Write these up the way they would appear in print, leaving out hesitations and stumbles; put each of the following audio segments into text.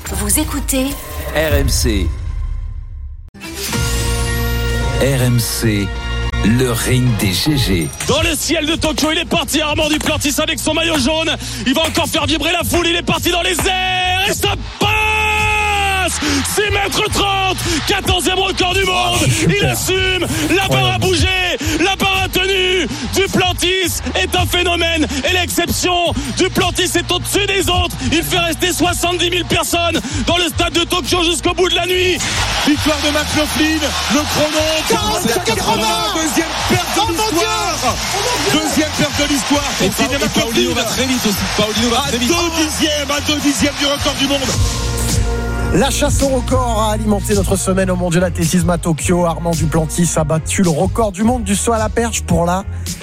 Vous écoutez RMC. RMC, le ring des GG. Dans le ciel de Tokyo, il est parti, Armand Duplantis avec son maillot jaune. Il va encore faire vibrer la foule, il est parti dans les airs et ça passe 6 mètres 30, 14e record du monde. Il assume, la barre a bougé, la barre a tenu. Duplantis est un phénomène et l'exception. Duplantis est au-dessus des autres. Il fait rester 70 000 personnes dans le stade de Tokyo jusqu'au bout de la nuit. Victoire de McLaughlin, le chrono 47-80, deuxième perte de l'histoire. Deuxième perte de l'histoire. Et Paulino va très vite aussi. Paulino va très vite. À 2 dixièmes du record du monde. La chasse au record a alimenté notre semaine au mondial d'athlétisme à Tokyo. Armand Duplantis a battu le record du monde du saut à la perche pour la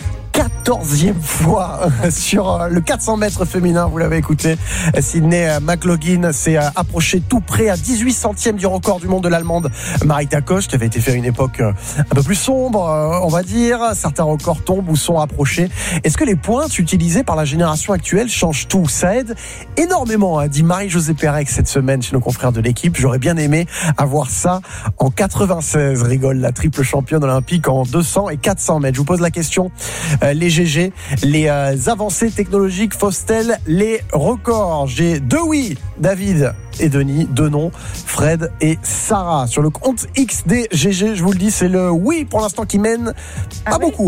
14e fois sur le 400 mètres féminin. Vous l'avez écouté, Sydney McLaughlin s'est approché tout près à 18 centièmes du record du monde de l'Allemande Marita Koch, qui avait été fait à une époque un peu plus sombre, on va dire. Certains records tombent ou sont approchés. Est-ce que les pointes utilisées par la génération actuelle changent tout? Ça aide énormément, a dit Marie-Josée Pérec cette semaine chez nos confrères de l'équipe. J'aurais bien aimé avoir ça en 96, rigole la triple championne olympique en 200 et 400 mètres. Je vous pose la question. Les GG, les avancées technologiques faussent-elles les records? J'ai 2 oui, David et Denis, 2 non, Fred et Sarah. Sur le compte X des GG, je vous le dis, c'est le oui pour l'instant qui mène pas beaucoup,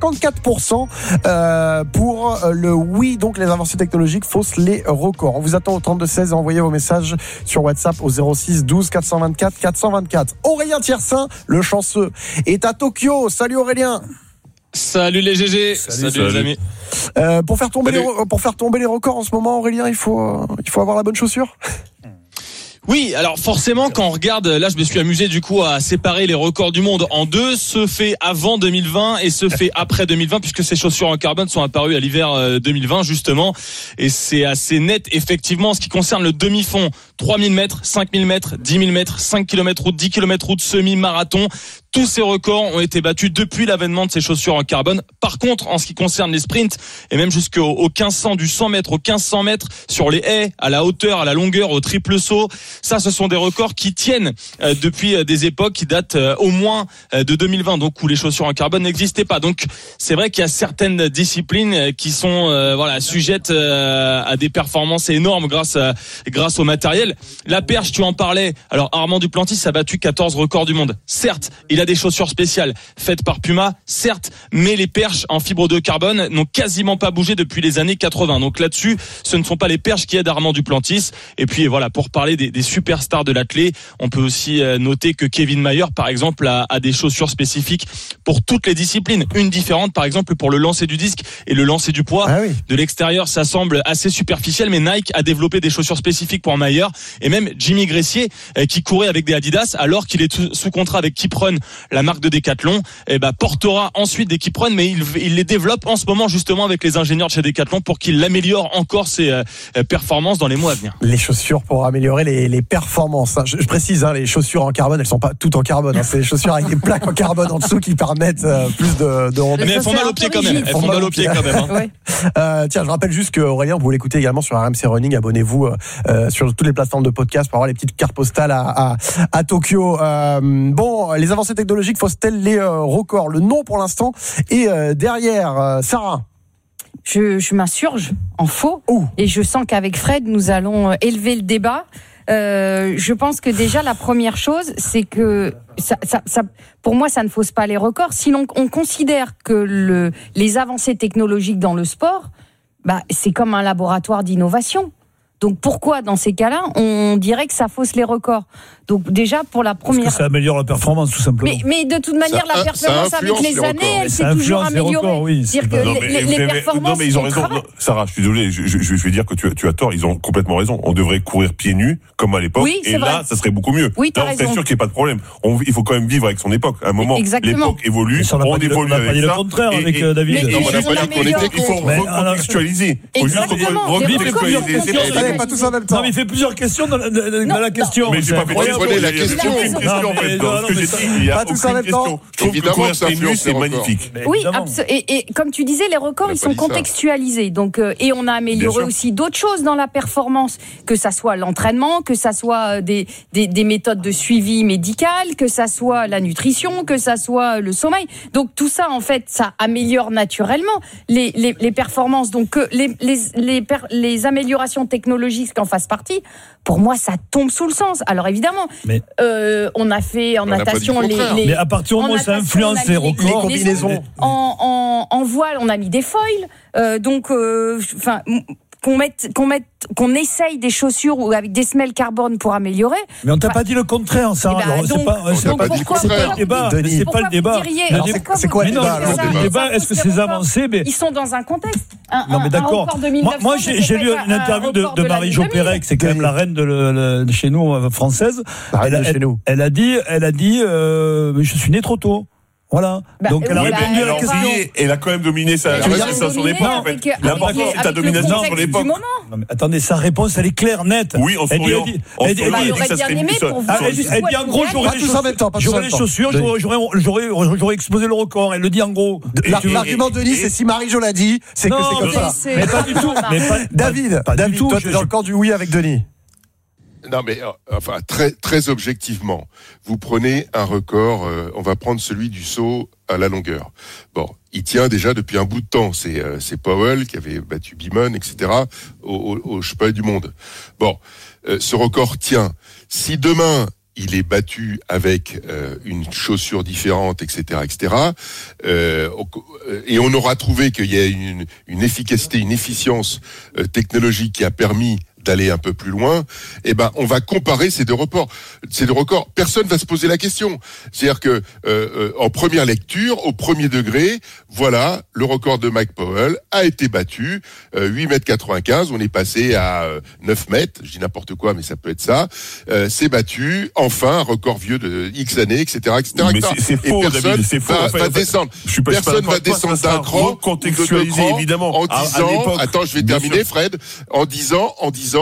54% pour le oui. Donc les avancées technologiques faussent les records. On vous attend au 32-16 et envoyez vos messages sur WhatsApp au 06 12 424 424. Aurélien Tiersin, le chanceux, est à Tokyo. Salut Aurélien. Salut les GG. Salut les amis. Pour faire tomber les records en ce moment, Aurélien, il faut avoir la bonne chaussure. Oui, alors forcément quand on regarde, là je me suis amusé du coup à séparer les records du monde en deux, ceux faits avant 2020 et ceux faits après 2020, puisque ces chaussures en carbone sont apparues à l'hiver 2020 justement, et c'est assez net effectivement en ce qui concerne le demi-fond. 3000 mètres, 5000 mètres, 10 000 mètres, 5 km route, 10 km route, semi-marathon. Tous ces records ont été battus depuis l'avènement de ces chaussures en carbone. Par contre, en ce qui concerne les sprints, et même jusqu'au 1500, du 100 mètres au 1500 mètres, sur les haies, à la hauteur, à la longueur, au triple saut, ça, ce sont des records qui tiennent depuis des époques qui datent au moins de 2020, donc où les chaussures en carbone n'existaient pas. Donc, c'est vrai qu'il y a certaines disciplines qui sont sujettes à des performances énormes grâce au matériel. La perche, tu en parlais. Alors, Armand Duplantis a battu 14 records du monde. Certes, il a des chaussures spéciales faites par Puma, certes, mais les perches en fibre de carbone n'ont quasiment pas bougé depuis les années 80. Donc là-dessus, ce ne sont pas les perches qui aident Armand Duplantis. Et puis voilà, pour parler des superstars de l'athlé, on peut aussi noter que Kevin Mayer, par exemple, a des chaussures spécifiques pour toutes les disciplines. Une différente, par exemple, pour le lancer du disque et le lancer du poids. Ah oui. De l'extérieur, ça semble assez superficiel, mais Nike a développé des chaussures spécifiques pour Mayer. Et même Jimmy Gressier, qui courait avec des Adidas, alors qu'il est sous contrat avec Keep-Run, la marque de Decathlon, portera ensuite des Keep-Run, mais il les développe en ce moment justement avec les ingénieurs de chez Decathlon pour qu'il améliore encore ses performances dans les mois à venir. Les chaussures pour améliorer les performances. Je précise, les chaussures en carbone, elles sont pas toutes en carbone. C'est les chaussures avec des plaques en carbone en dessous qui permettoutes plus de rebondir. Mais elles font mal aux pieds quand même. Ouais. Tiens, je rappelle juste que Aurélien, vous pouvez l'écouter également sur RMC Running. Abonnez-vous sur toutes les plateformes de podcast pour avoir les petites cartes postales à Tokyo. Bon, les avancées technologiques faussent-elles les records? Le non pour l'instant. Et derrière, Sarah. Je m'insurge en faux. Et je sens qu'avec Fred, nous allons élever le débat. Je pense que déjà la première chose, c'est que ça, pour moi, ça ne fausse pas les records. Sinon, on considère que les avancées technologiques dans le sport, c'est comme un laboratoire d'innovation. Donc pourquoi dans ces cas-là on dirait que ça fausse les records? Donc déjà pour la première, parce que ça améliore la performance tout simplement. Mais de toute manière la performance avec les années elle s'est toujours améliorée. C'est-à-dire que les performances. Non mais ils ont raison. Sarah, je suis désolé, je vais dire que tu as tort. Ils ont complètement raison. On devrait courir pieds nus comme à l'époque. Oui, et là, ça serait beaucoup mieux. Oui, t'as raison. C'est sûr qu'il n'y a pas de problème. Il faut quand même vivre avec son époque. À un moment, l'époque évolue. On évolue avec ça. On n'a pas dit le contraire avec David. Il faut recontextualiser. Il faut juste recontextualiser. n'avez pas tous en même temps. Non, mais il fait plusieurs questions dans la question. Mais j'ai pas fait Prenez la question. en fait. Ce que j'ai dit, il y a aucune question. Je trouve que courir pieds nus, c'est magnifique. Oui, et comme tu disais, les records, ils sont contextualisés. Donc, et on a amélioré aussi d'autres choses dans la performance, que ça soit l'entraînement, que ça soit des méthodes de suivi médical, que ça soit la nutrition, que ça soit le sommeil. Donc tout ça, en fait, ça améliore naturellement les performances. Donc que les améliorations technologiques en fassent partie, pour moi, ça tombe sous le sens. Alors évidemment, on a fait en natation mais à partir du moment où ça influence les records, les combinaisons. En voile, on a mis des foils. Donc, qu'on essaye des chaussures ou avec des semelles carbone pour améliorer. Mais on t'a pas dit le contraire, ça. C'est pas le débat. C'est pas le débat. C'est quoi le débat? Le débat, est-ce que ces avancées, ils sont dans un contexte. Non, mais d'accord. Moi, j'ai lu une interview de Marie-Jo Pérec, c'est quand même la reine de chez nous, française. Elle a dit, je suis née trop tôt. Voilà. Donc elle a répondu à la question. Elle a quand même dominé sa son époque. L'important, c'est ta domination sur l'époque. Non, mais attendez, sa réponse, elle est claire, nette. Oui, en souriant. Elle dit en gros, j'aurais les chaussures, j'aurais explosé le record. Elle le dit en gros. L'argument de Denis, c'est si Marie-Jo l'a dit, c'est que c'est comme ça. Mais pas du tout. David, toi, tu es dans le camp du oui avec Denis. Non, mais enfin très très objectivement, vous prenez un record. On va prendre celui du saut à la longueur. Bon, il tient déjà depuis un bout de temps. C'est Powell qui avait battu Beamon, etc. au championnat du monde. Bon, ce record tient. Si demain il est battu avec une chaussure différente, etc., et on aura trouvé qu'il y a une efficacité, une efficience technologique qui a permis d'aller un peu plus loin, on va comparer ces deux records. Personne va se poser la question. C'est-à-dire que en première lecture, au premier degré, voilà, le record de Mike Powell a été battu, 8,95 m, on est passé à 9 mètres, je dis n'importe quoi, mais ça peut être ça. C'est battu, enfin, un record vieux de X années, etc., etc. Mais c'est faux, David, c'est faux. Va descendre. Personne va descendre d'un cran, contextualisé évidemment. En disant, attends, je vais terminer, Fred, en disant,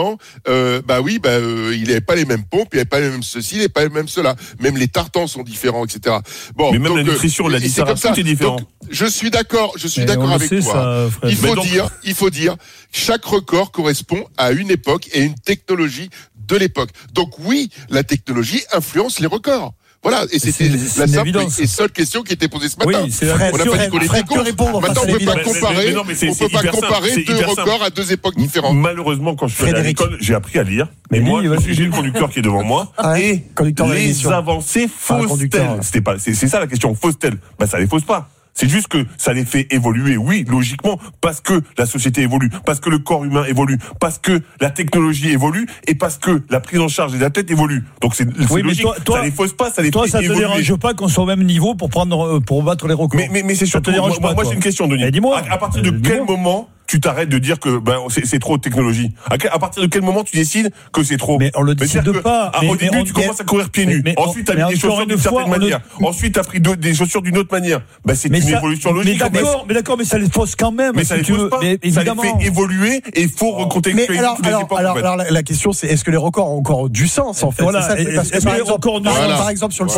il n'avait pas les mêmes pompes, il n'avait pas les mêmes ceci, il n'avait pas les mêmes cela. Même les tartans sont différents, etc. Bon, mais même donc, la nutrition, la distraction, tout est différent. Donc, je suis d'accord avec toi. Il faut dire, chaque record correspond à une époque et une technologie de l'époque. Donc oui, la technologie influence les records. Voilà, et c'était la simple et seule question qui était posée ce matin. Oui, on n'a pas dit qu'on était contre. Maintenant, on ne peut pas comparer deux records à deux époques différentes. Malheureusement, quand je suis allé à l'école, j'ai appris à lire. Mais moi, j'ai le conducteur qui est devant moi. Et les avancées fausses-elles. C'est ça la question, fausses-elles. Ça les fausse pas. C'est juste que ça les fait évoluer, oui, logiquement, parce que la société évolue, parce que le corps humain évolue, parce que la technologie évolue et parce que la prise en charge des athlètes évolue. Donc c'est logique. Ça les fausse pas, ça les fait évoluer. Toi, ça te dérange pas qu'on soit au même niveau pour battre les records? Mais c'est surtout, moi j'ai une question, Denis. Dis-moi. À partir de quel moment tu t'arrêtes de dire que c'est trop de technologie? À partir de quel moment tu décides que c'est trop? Mais on le décide pas. Au début, tu commences à courir pieds nus. Ensuite, tu as mis des chaussures d'une certaine manière. Ensuite, tu as pris des chaussures d'une autre manière. C'est une évolution logique. Mais d'accord, mais ça les fausse quand même. Mais ça les fausse pas. Ça les fait évoluer et il faut recontextualiser toutes les époques. Alors, la question, c'est est-ce que les records ont encore du sens, en fait? Voilà. Est-ce que les records ont du sens? Par exemple, sur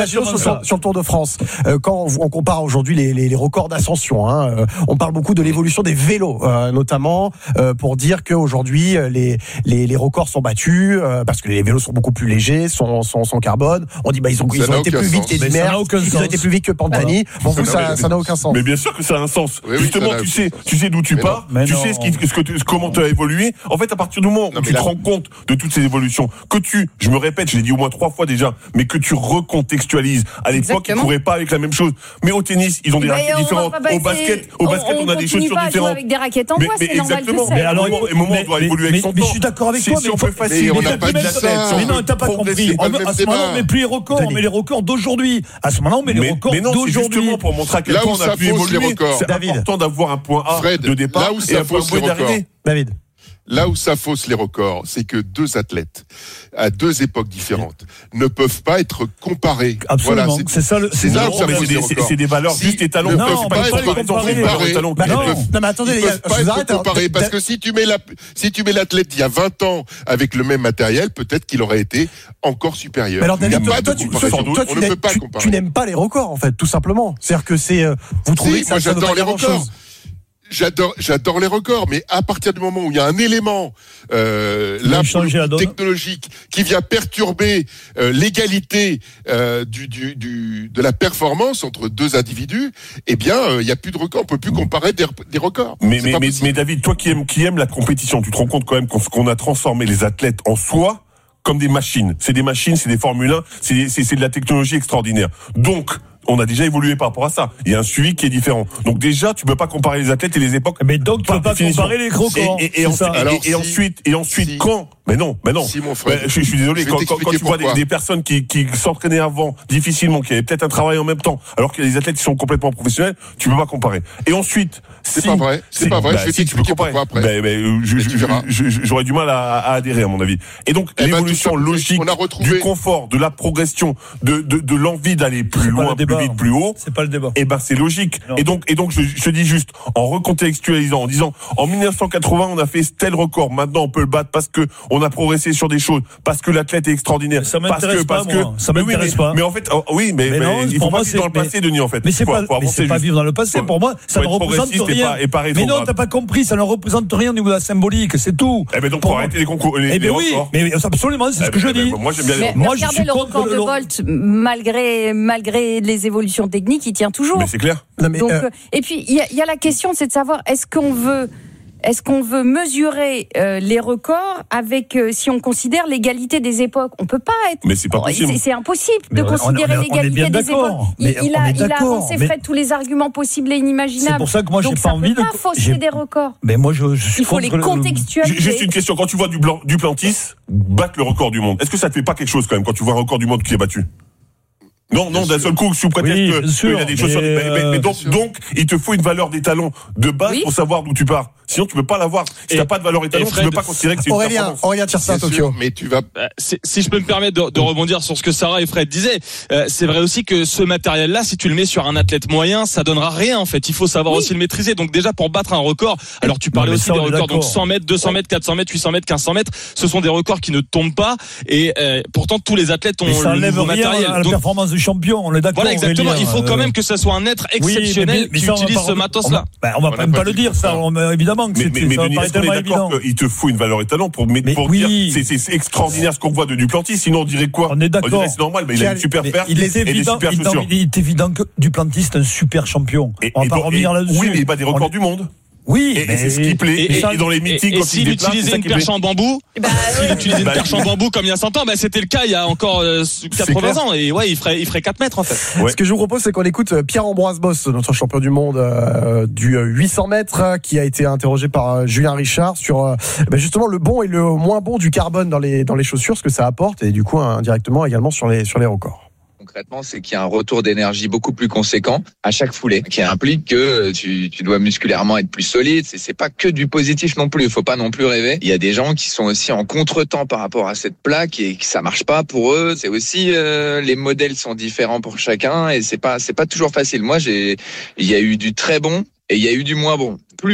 le Tour de France, quand on compare aujourd'hui les records d'ascension, on parle beaucoup de l'évolution des vélos. Notamment pour dire qu'aujourd'hui les records sont battus parce que les vélos sont beaucoup plus légers, sont carbone. On dit ils ont été plus vite qu'Eddy Merckx, ils ont été plus vite que Pantani. Pour vous, ça n'a aucun sens. Mais bien sûr que ça a un sens. Justement, tu sais d'où tu pars, tu sais comment tu as évolué. En fait, à partir du moment où tu te rends compte de toutes ces évolutions, je me répète, je l'ai dit au moins 3 fois déjà, mais que tu recontextualises. À l'époque, ils ne couraient pas avec la même chose. Mais au tennis, ils ont des raquettes différentes. Au basket, on a des chaussures différentes. En bois, c'est exactement. Mais alors, au moment où on doit évoluer avec son temps. Mais je suis d'accord avec toi. Si on fait facile, on n'a pas dit ça. Mais non, t'as pas compris. À ce moment-là, on met plus les records, on met les records d'aujourd'hui. À ce moment-là, on met les records d'aujourd'hui. C'est justement pour montrer à quel point on a pu évoluer. C'est important d'avoir un point A de départ et un point B d'arrivée. David. Là où ça fausse les records, c'est que deux athlètes à deux époques différentes ne peuvent pas être comparés. Absolument. Voilà, c'est ça. C'est là où ça fausse les records. C'est des valeurs juste étalons. Ils ne peuvent pas être comparés. Non, mais attendez, les gars, je vous arrête. Comparer, parce que si tu mets l'athlète d'il y a 20 ans avec le même matériel, peut-être qu'il aurait été encore supérieur. Mais alors, David, toi, tu n'aimes pas les records, en fait, tout simplement. C'est-à-dire que vous trouvez que moi, j'adore les records. J'adore les records, mais à partir du moment où il y a un élément technologique qui vient perturber l'égalité de la performance entre deux individus, eh bien, il n'y a plus de records. On peut plus comparer des records. Mais David, toi qui aimes la compétition, tu te rends compte quand même qu'on a transformé les athlètes en soi comme des machines. C'est des machines, c'est des Formule 1, c'est de la technologie extraordinaire. Donc, on a déjà évolué par rapport à ça. Il y a un suivi qui est différent. Donc déjà, tu peux pas comparer les athlètes et les époques. Mais donc, tu peux pas comparer les records. Et ensuite, quand? Mais non. Si, mon frère. Je suis désolé, quand tu vois des personnes qui s'entraînaient avant, difficilement, qui avaient peut-être un travail en même temps, alors qu'il y a des athlètes qui sont complètement professionnels, tu peux pas comparer. Et ensuite, c'est pas vrai. Je vais t'expliquer pourquoi après. J'aurais du mal à adhérer, à mon avis. Et donc, l'évolution logique du confort, de la progression, de l'envie d'aller plus loin, plus vite, plus haut. C'est pas le débat. Et c'est logique. Non. Et donc, je dis juste, en recontextualisant, en disant, en 1980, on a fait tel record. Maintenant, on peut le battre parce que on a progressé sur des choses, parce que l'athlète est extraordinaire. Ça m'intéresse pas, moi. Ça m'intéresse pas. Mais en fait, mais il faut pas vivre dans le passé, Denis, en fait. Mais c'est pas vivre dans le passé. Pour moi, ça ne représente rien. Mais non, t'as pas compris, ça ne représente rien au niveau de la symbolique, c'est tout. Eh ben donc, pour arrêter les concours, les records. Mais absolument, c'est ce que je dis. Moi, j'aime bien les records. Regardez le record de Bolt, malgré les évolutions techniques, il tient toujours. Mais c'est clair. Donc, et puis il y a la question, c'est de savoir est-ce qu'on veut mesurer les records avec si on considère l'égalité des époques. On peut pas être. Mais c'est pas possible. C'est impossible de considérer l'égalité des époques. Il a avancé Fred tous les arguments possibles et inimaginables. C'est pour ça que moi j'ai pas envie de fausser des records. Mais moi je suis il faut les contextualiser. Juste une question, quand tu vois Duplantis battre le record du monde, est-ce que ça te fait pas quelque chose quand même quand tu vois un record du monde qui est battu? Non, d'un seul coup, sous prétexte qu'il y a des choses sur mais donc, il te faut une valeur d'étalon de base pour savoir d'où tu pars. Sinon, tu peux pas l'avoir. Si t'as pas de valeur étalon, tu peux pas considérer que c'est une performance. Aurélien tire ça à Tokyo. Mais tu vas. Si je peux me permettre de rebondir sur ce que Sarah et Fred disaient, c'est vrai aussi que ce matériel-là, si tu le mets sur un athlète moyen, ça donnera rien, en fait. Il faut savoir aussi le maîtriser. Donc déjà, pour battre un record, alors tu parlais aussi des records, donc 100 mètres, 200 mètres, 400 mètres, 800 mètres, 1500 mètres, ce sont des records qui ne tombent pas, et pourtant tous les athlètes ont le nouveau matériel. La performance du champion, on est d'accord. Voilà, exactement. Il faut quand même que ça soit un être exceptionnel qui utilise ce matos-là. On va même pas le dire, ça, évidemment. Est-ce qu'on est d'accord qu'il te faut une valeur étalon pour dire c'est extraordinaire ce qu'on voit de Duplantis, sinon on dirait quoi? On est d'accord. C'est normal, mais il a une super perte et des super chaussures. Il est évident que Duplantis est un super champion. On va pas revenir là-dessus. Oui, mais il bat des records du monde. Oui, et c'est ce qui plaît. Et dans les meetings, quand s'il utilisait une perche en bambou, comme il y a 100 ans, c'était le cas il y a encore 80 ans. Et ouais, il ferait 4 mètres en fait. Ce que je vous propose, c'est qu'on écoute Pierre-Ambroise Boss, notre champion du monde du 800 mètres, qui a été interrogé par Julien Richard sur justement le bon et le moins bon du carbone dans les chaussures, ce que ça apporte, et du coup indirectement également sur les records. Concrètement, c'est qu'il y a un retour d'énergie beaucoup plus conséquent à chaque foulée, qui implique que tu dois musculairement être plus solide. C'est pas que du positif non plus. Il faut pas non plus rêver. Il y a des gens qui sont aussi en contretemps par rapport à cette plaque et que ça marche pas pour eux. C'est aussi les modèles sont différents pour chacun et c'est pas toujours facile. Moi, il y a eu du très bon et il y a eu du moins bon. Plus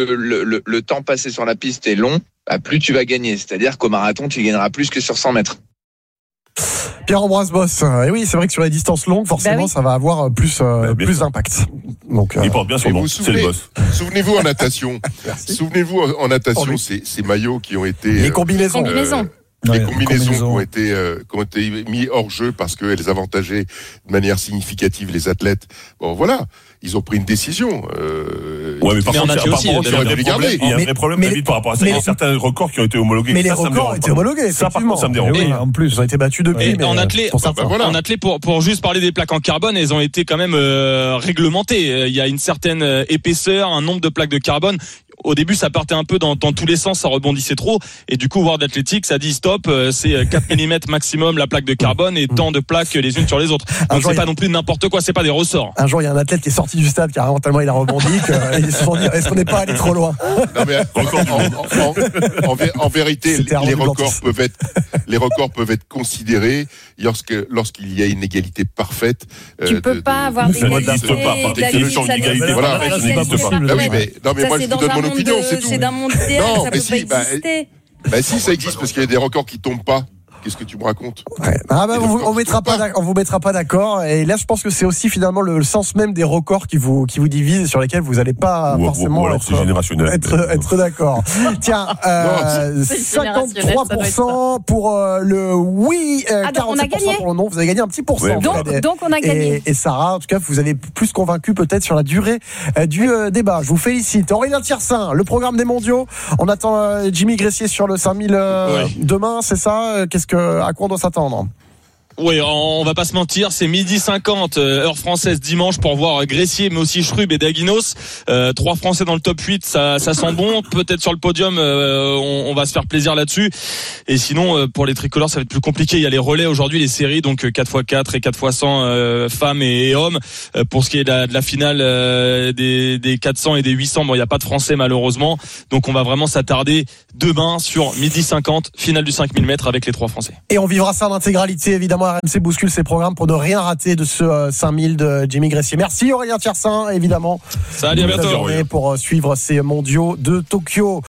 le temps passé sur la piste est long, plus tu vas gagner. C'est-à-dire qu'au marathon, tu gagneras plus que sur 100 mètres. Pierre-Ambroise Boss. Et oui, c'est vrai que sur les distances longues, forcément, ça va avoir plus d'impact. Donc, il porte bien son nom, c'est le boss. Souvenez-vous en natation. Ces maillots qui ont été. Les combinaisons. Les combinaisons ont été mis hors jeu parce qu'elles avantageaient de manière significative les athlètes. Bon, voilà. Ils ont pris une décision. Mais par contre, il y a un vrai problème, David, par rapport à ça. Il y a certains records qui ont été homologués. Mais les records ont été homologués. Ça, par contre, ça me dérange. Oui, en plus, ils ont été battus depuis. En athlète, pour juste parler des plaques en carbone, elles ont été quand même réglementées. Il y a une certaine épaisseur, un nombre de plaques de carbone. au début ça partait un peu dans tous les sens, ça rebondissait trop, et du coup World Athletics a dit stop, c'est 4 mm maximum la plaque de carbone et tant de plaques les unes sur les autres. Donc c'est pas non plus n'importe quoi, c'est pas des ressorts. Un jour il y a un athlète qui est sorti du stade carrément tellement il a rebondi qu'ils se sont dit est-ce qu'on n'est pas allé trop loin. Non mais en vérité les records peuvent être considérés lorsqu'il y a une égalité parfaite. Tu peux pas avoir d'égalité. Voilà, ça n'existe pas. Oui, mais moi je vous donne mon opinion, c'est tout. C'est d'un monde idéal, ça peut pas exister. Si, ça existe parce qu'il y a des records qui tombent pas. Qu'est-ce que tu me racontes? On vous mettra pas d'accord. Et là, je pense que c'est aussi finalement le sens même des records qui vous divisent et sur lesquels vous n'allez pas forcément être d'accord. Tiens, 53% pour le oui, 47% pour le non. Vous avez gagné un petit pourcent. Donc on a gagné. Et Sarah, en tout cas, vous avez plus convaincu peut-être sur la durée du débat. Je vous félicite. Aurélien Tiersin, le programme des mondiaux. On attend Jimmy Gressier sur le 5000 demain, c'est ça? À quoi on doit s'attendre? Oui, on va pas se mentir, c'est 12h50 heure française dimanche pour voir Gressier mais aussi Schrub et Daginos. 3 Français dans le top 8, ça sent bon. Peut-être sur le podium, on va se faire plaisir là-dessus. Et sinon, pour les tricolores, ça va être plus compliqué. Il y a les relais aujourd'hui, les séries, donc 4x4 et 4x100 femmes et hommes. Pour ce qui est de la finale des 400 et des 800, bon, il n'y a pas de Français malheureusement. Donc on va vraiment s'attarder demain sur 12h50, finale du 5000 mètres avec les 3 Français. Et on vivra ça en intégralité, évidemment. RMC bouscule ses programmes pour ne rien rater de ce 5000 de Jimmy Gressier. Merci Aurélien Tiersin, évidemment. Salut, à bientôt. Pour suivre ces mondiaux de Tokyo.